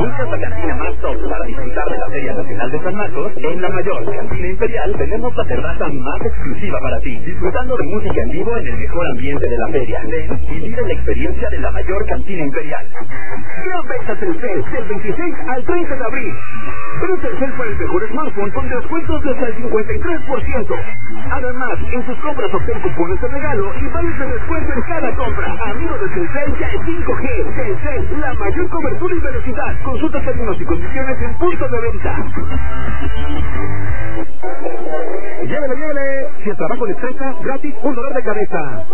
¿Buscas la cantina más top para disfrutar de la Feria Nacional de San Marcos? En la mayor cantina imperial tenemos la terraza más exclusiva para ti, disfrutando de música en vivo en el mejor ambiente de la feria. Ven y vive la experiencia de la mayor cantina imperial. Gran venta Telcel del 26 al 30 de abril. Pero Telcel para el mejor smartphone con descuentos de hasta el 53%. Además, en sus compras obtén cupones de regalo y vales de descuento en cada compra. Amigo de Telcel ya es 5G. Telcel, la mayor cobertura y velocidad. Consulta términos y condiciones en punto de venta. Llévele. Si el trabajo le estresa, gratis $1 de cabeza.